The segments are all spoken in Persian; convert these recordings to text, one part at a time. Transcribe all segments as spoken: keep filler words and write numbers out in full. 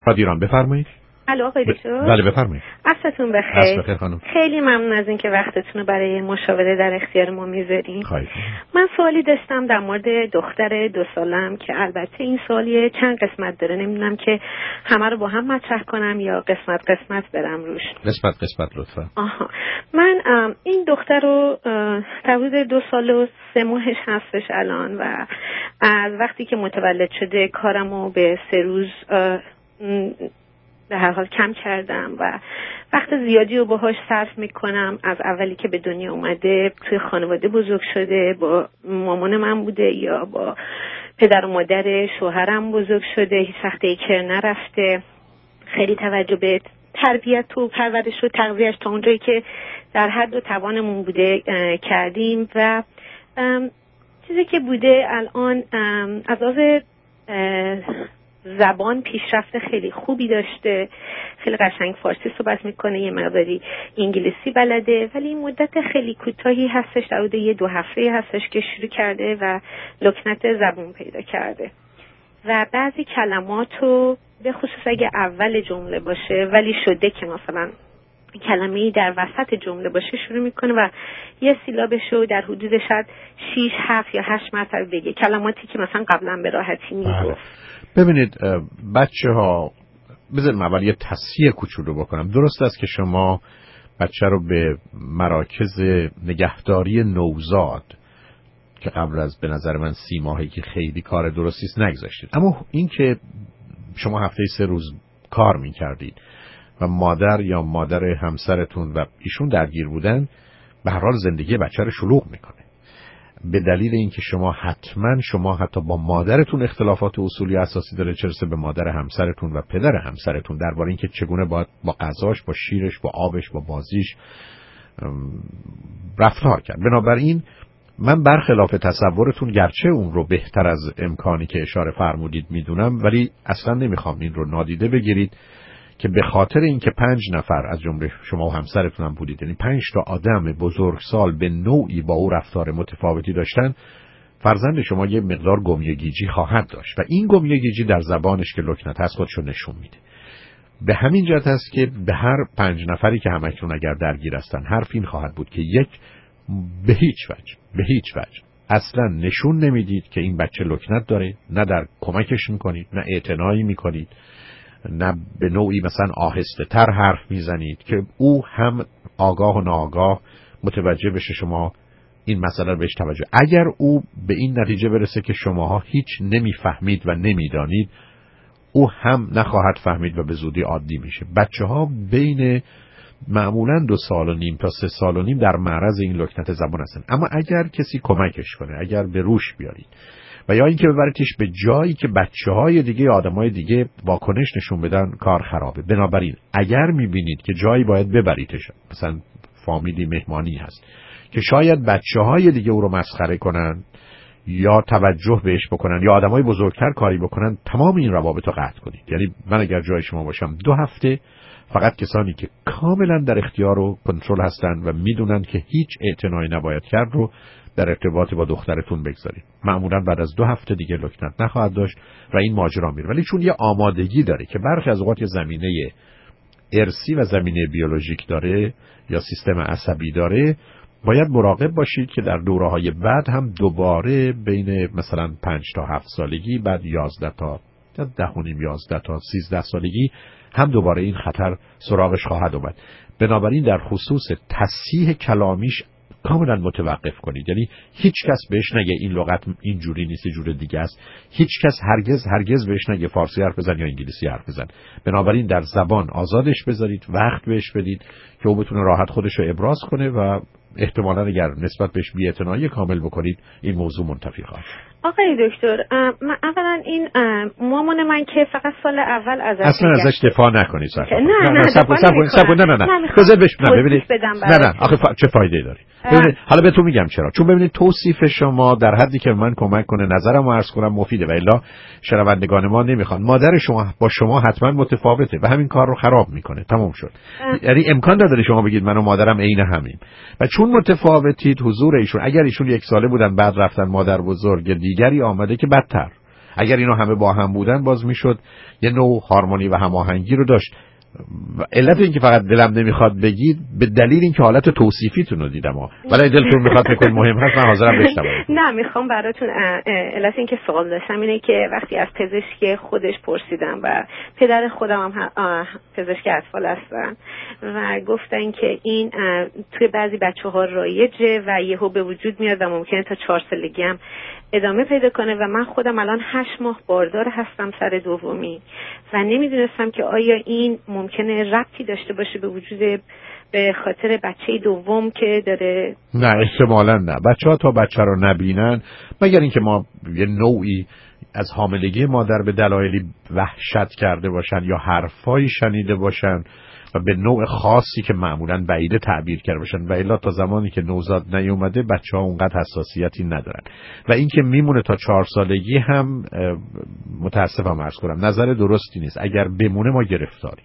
رادیو بفرمایید. الو آقای دکتر. بله بفرمایید. عصرتون بخیر. بخیر خانم. خیلی ممنون از اینکه وقتتون رو برای مشاوره در اختیار ما میذارین. خواهش. من سوالی داشتم در مورد دختر دو سالم که البته این سوالیه چند قسمت داره، نمیدونم که همه رو با هم مطرح کنم یا قسمت قسمت برم روش. قسمت قسمت لطفا. آها. من این دختر رو در حدود دو سال و سه ماهش هستش الان و از وقتی که متولد شده کارمو به سه روز به هر حال کم کردم و وقت زیادی رو باهاش صرف میکنم. از اولی که به دنیا اومده توی خانواده بزرگ شده، با مامان من بوده یا با پدر و مادر شوهرم بزرگ شده، هیچ وقت ایکر نرفته. خیلی توجه به تربیت و پرورش و تغذیه‌اش تا اونجایی که در حد و توانمون بوده کردیم و چیزی که بوده الان از لحاظ زبان پیشرفت خیلی خوبی داشته، خیلی قشنگ فارسی صحبت میکنه، یه مقداری انگلیسی بلده، ولی این مدت خیلی کوتاهی هستش، در حدود یه دو هفته هستش که شروع کرده و لکنت زبون پیدا کرده و بعضی کلماتو به خصوص اگه اول جمله باشه ولی شده که مثلا کلمه‌ای در وسط جمله باشه شروع میکنه و یه سیلابشو در حدود شاید شیش هفت یا هشت مرتبه بگه، کلماتی که مثلا قبلا به راحتی میگفت. ببینید بچه ها، بذاریم اول یه تصحیح کوچولو بکنم. درست است که شما بچه رو به مراکز نگهداری نوزاد که قبل از به نظر من سی ماهی که خیلی کار درستی است نگذاشتید، اما این که شما هفته سه روز کار میکردید و مادر یا مادر همسرتون و ایشون درگیر بودن، به هر حال زندگی بچه رو شلوغ میکنه. به دلیل اینکه شما حتما شما حتی با مادرتون اختلافات اصولی اساسی داره، چه رسه به مادر همسرتون و پدر همسرتون درباره اینکه چگونه باید با غذاش، با شیرش، با آبش، با بازیش رفتار کرد. بنابراین من برخلاف تصورتون گرچه اون رو بهتر از امکانی که اشاره فرمودید میدونم، ولی اصلا نمیخوام این رو نادیده بگیرید که به خاطر اینکه پنج نفر از جمله شما و همسرتون هم بودید، یعنی پنج تا آدم بزرگسال به نوعی با او رفتار متفاوتی داشتن، فرزند شما یه مقدار گمیگیجی خواهد داشت و این گمیگیجی در زبانش که لکنت هست خودشو نشون میده. به همین جهت است که به هر پنج نفری که همکنون اگر درگیر هستن حرف این خواهد بود که یک، به هیچ وجه به هیچ وجه اصلا نشون نمیدید که این بچه لکنت داره، نه در کمکش میکنید، نه اعتنایی میکنید، نه به نوعی مثلا آهسته تر حرف میزنید که او هم آگاه و ناآگاه متوجه بشه شما این مسئله رو بهش توجه. اگر او به این نتیجه برسه که شماها هیچ نمیفهمید و نمیدانید، او هم نخواهد فهمید و به زودی عادی میشه. بچه ها بین معمولا دو سال و نیم تا سه سال و نیم در معرض این لکنت زبان هستن، اما اگر کسی کمکش کنه، اگر به روش بیارید و یا اینکه ببرتش به جایی که بچه‌های دیگه، آدمای دیگه واکنش نشون بدن، کار خرابه. بنابراین اگر می‌بینید که جایی باید ببریدش، مثلا فامیلی مهمانی هست که شاید بچه‌های دیگه او رو مسخره کنن یا توجه بهش بکنن یا آدمای بزرگتر کاری بکنن، تمام این روابط رو قطع کنید. یعنی من اگر جای شما باشم دو هفته فقط کسانی که کاملا در اختیار و کنترل هستن و میدونن که هیچ اعتنایی نباید کرد رو در ارتباط با دخترتون بگذارید. معمولا بعد از دو هفته دیگه لکنت نخواهد داشت و این ماجرا میره. ولی چون یه آمادگی داره که برخی از اوقات یه زمینه ارثی و زمینه بیولوژیک داره یا سیستم عصبی داره، باید مراقب باشید که در دوره‌های بعد هم دوباره بین مثلا پنج تا هفت سالگی، بعد یازده تا ده و نیم یازده تا سیزده سالگی هم دوباره این خطر سراغش خواهد اومد. بنابراین در خصوص تصحیح کلامیش کاملا متوقف کنید. یعنی هیچ کس بهش نگه این لغت اینجوری نیست، یه جور دیگه است. هیچ کس هرگز هرگز بهش نگه فارسی حرف بزن یا انگلیسی حرف بزن. بنابراین در زبان آزادش بذارید، وقت بهش بدید که او بتونه راحت خودش رو ابراز کنه و احتمالاً اگر نسبت بهش بی‌اعتنایی کامل بکنید این موضوع منتفی خواهد. آقای دکتر، من اولا این مامان من که فقط سال اول ازش اصلا ازش دفاع نکنید. نه نه نه صبر صبر نه نه نه بذار بهش ببینید. نه نه آخه چه فایده داره؟ ببینید حالا بهتون میگم چرا. چون ببینید توصیف شما در حدی که من کمک کنه نظرمو عرض کنم مفیده و الا شنوندگان ما نمیخوان. مادر شما با شما حتما متفاوته و همین کار رو خراب میکنه. تمام شد. یعنی امکان نداره شما بگید من و مادرم عین همیم. و چون متفاوتید حضور ایشون، اگر ایشون یک ساله بودن بعد رفتن مادر بزرگ دیگری آمده که بدتر. اگر اینا همه با هم بودن باز میشد یه نوع هارمونی و هماهنگی رو داشت. علت این که فقط دلم نمیخواد بگید به دلیل اینکه حالت توصیفیتون رو دیدم ها، ولی دلتون میخواد بکنید مهم هست من حاضرم بشنوم. نه میخوام براتون علت این که سوال داشتم اینه که وقتی از پزشک خودش پرسیدم و پدر خودم هم پزشک اطفال هستن و گفتن که این توی بعضی بچه‌ها رایجه و یهو به وجود میاد و ممکنه تا چهار سالگی هم ادامه پیدا کنه و من خودم الان هشت ماه باردار هستم سر دومی و نمیدونستم که آیا این ممکنه ربطی داشته باشه به وجود به خاطر بچه دوم که داره. نه احتمالاً نه. بچه ها تا بچه رو نبینن مگر اینکه ما یه نوعی از حاملگی مادر به دلایلی وحشت کرده باشن یا حرفایی شنیده باشن و به نوع خاصی که معمولاً بعیده تعبیر کرده باشن و الا تا زمانی که نوزاد نیومده بچه ها اونقدر حساسیتی ندارن و این که میمونه تا چهار سالگی هم متاسفم عرض کنم نظر درستی نیست. اگر بمونه ما گرفتاریم.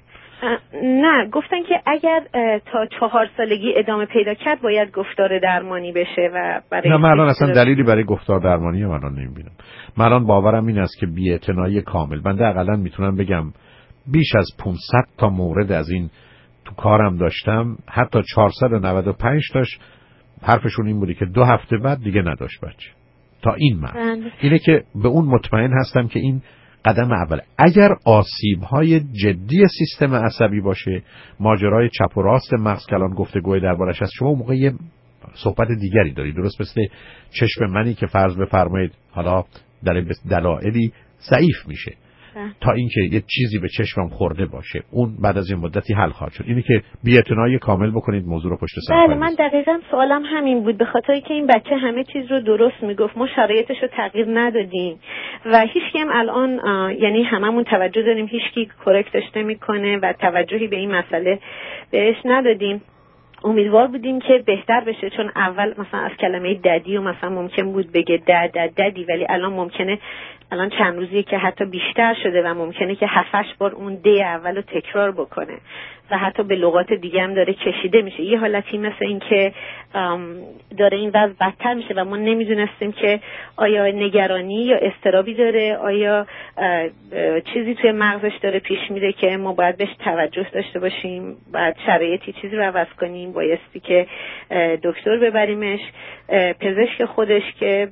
نه گفتن که اگر تا چهار سالگی ادامه پیدا کرد باید گفتار درمانی بشه و برای نه من الان اصلا دلیلی برای گفتار درمانی من الان نمیبینم. من الان باورم این است که بی‌اعتنایی کامل. بنده حداقل میتونم بگم بیش از پانصد تا مورد از این تو کارم داشتم، حتی چهارصد و نود و پنج تاش حرفشون این بودی که دو هفته بعد دیگه نداشت بچه. تا این من اینه که به اون مطمئن هستم که این قدم اول. اگر آسیب‌های جدی سیستم عصبی باشه، ماجرای چپ و راست مغز کلان گفتگوی دربارش هست، شما موقع یه صحبت دیگری داری. درست مثل چشم منی که فرض بفرمایید حالا در دلایلی ضعیف میشه تا اینکه یه چیزی به چشمم خورده باشه، اون بعد از این مدتی حل خواهد شد. اینی که بی‌اعتنایی کامل بکنید موضوع رو پشت سر. بله من دقیقاً سوالم همین بود، به خاطر که این بچه همه چیز رو درست میگفت، ما شرایطش رو تغییر ندادیم و هیچکی هم الان یعنی هممون توجه داریم هیچکی کرکتش نمیکنه و توجهی به این مسئله بهش ندادیم. امیدوار بودیم که بهتر بشه، چون اول مثلا از کلمه ددی و مثلا ممکن بود بگه دد دد ددی، ولی الان ممکنه الان چند روزیه که حتی بیشتر شده و ممکنه که هفتش بار اون د اولو تکرار بکنه و حتی به لغات دیگه هم داره کشیده میشه. یه حالتی مثل این که داره این وضع بدتر میشه و ما نمیدونستیم که آیا نگرانی یا اضطرابی داره، آیا چیزی توی مغزش داره پیش میره که ما باید بهش توجه داشته باشیم، بعد شرایطی چیزی رو عوض کنیم، بایستی که دکتر ببریمش. پزشک خودش که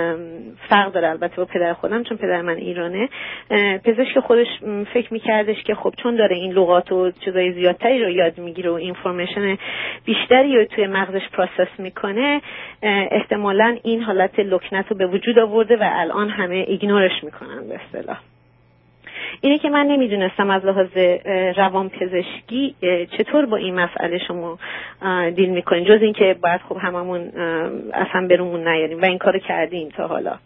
فرق داره البته با پدر خودم، چون پدر من ایرانه، پزشک خودش فکر میکردش که خب چون داره این لغات و چیزای زیادتری رو یاد میگیره و اینفورمیشن بیشتری رو توی مغزش پروسس میکنه، احتمالاً این حالت لکنت رو به وجود آورده و الان همه ایگنورش میکنن به اصطلاح. اینه که من نمیدونستم از لحاظ روان پزشکی چطور با این مسئله شما دیل میکنین، جز این که باید خب هممون اصلا برومون نیاریم و این کارو کردیم تا حالا.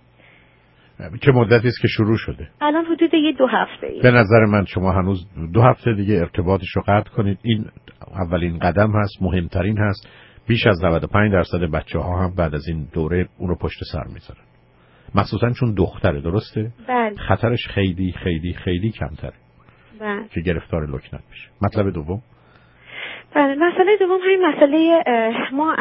چه مدتی است که شروع شده؟ الان حدود یه دو هفته ای. به نظر من شما هنوز دو هفته دیگه ارتباطش رو قطع کنید. این اولین قدم هست، مهمترین هست. بیش از نود و پنج درصد بچه‌ها هم بعد از این دوره اون رو پشت سر میذارن، مخصوصا چون دختره. درسته؟ بله. خطرش خیلی خیلی خیلی کمتره. بله. که گرفتار لکنت بشه. مطلب دوم؟ بله، مسئله دوم همین مسئله ما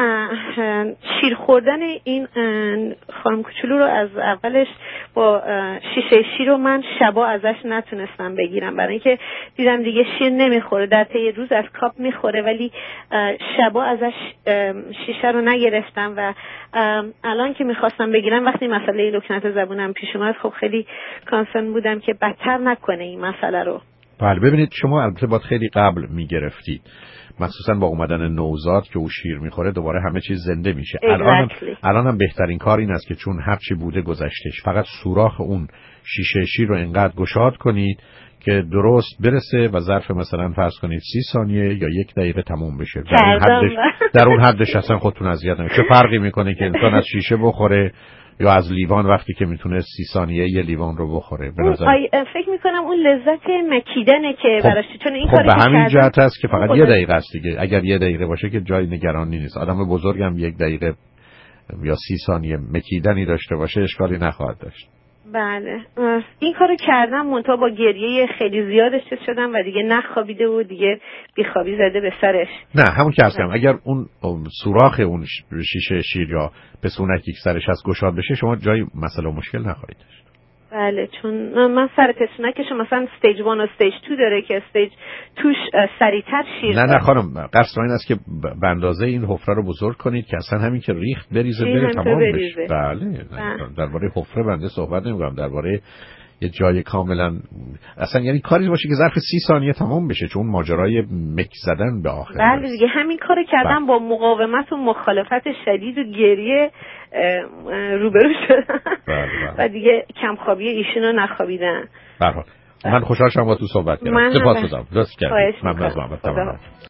شیر خوردن این خانم کوچولو رو از اولش با شیشه شیر رو من شبا ازش نتونستم بگیرم، برای اینکه دیدم دیگه شیر نمیخوره، در طی روز از کاپ میخوره ولی شبا ازش شیشه رو نگرفتم و الان که میخواستم بگیرم وقتی مسئله لکنت زبونم پیش اومد خب خیلی کانسرن بودم که بدتر نکنه این مسئله رو. بله ببینید شما البته باید خیلی قبل میگرفتید، مخصوصا با اومدن نوزاد که او شیر میخوره دوباره همه چیز زنده میشه. exactly. الان الان هم بهترین کار این است که چون هر چی بوده گذشتش، فقط سوراخ اون شیشه شیر رو انقدر گشاد کنید که درست برسه و ظرف مثلا فرض کنید سی ثانیه یا یک دقیقه تموم بشه. در اون حدش در اون حدش اصلا خودتون اذیت نکنید. چه فرقی میکنه که انسان از شیشه بخوره یا از لیوان وقتی که میتونه سی ثانیه یه لیوان رو بخوره؟ به نظر فکر میکنم اون لذت مکیدنه که خب براش، چون این خب کاری به که همین جهت هست که فقط یه دقیقه است دیگه. اگر یه دقیقه باشه که جای نگرانی نیست. آدم بزرگم یک دقیقه یا سی ثانیه مکیدنی داشته باشه اشکالی نخواهد داشت. بله این کارو کردم، منتها با گریه خیلی زیادش چیز شدم و دیگه نخوابیده و دیگه بیخوابی زده به سرش. نه همون که هستم، اگر اون سوراخ اون شیشه شیر یا پسونکی که سرش هست گشاد بشه شما جای مسئله و مشکل نخواهید داشت. بله، چون من سر پستونکش مثلا استیج وان و استیج تو داره که استیج توش سریعتر شیر. نه نه خانم، قصد این است که به اندازه این حفره رو بزرگ کنید که اصلا همین که ریخت بریزه بره تمام بشه. بله، درباره حفره بنده صحبت نمی‌کنم، درباره یه جای کاملا اصلا، یعنی کاری باشه که ظرف سی ثانیه تمام بشه، چون ماجرای مک زدن به آخر. بله دیگه، همین کارو کردم با مقاومت و مخالفت شدید و گریه روبرو شدم و دیگه کمخوابی ایشون رو نخوابیدن. به هر حال من خوشحال شدم با تو صحبت کردم. سپاسگزارم. لطف کردید. ممنون از محمد.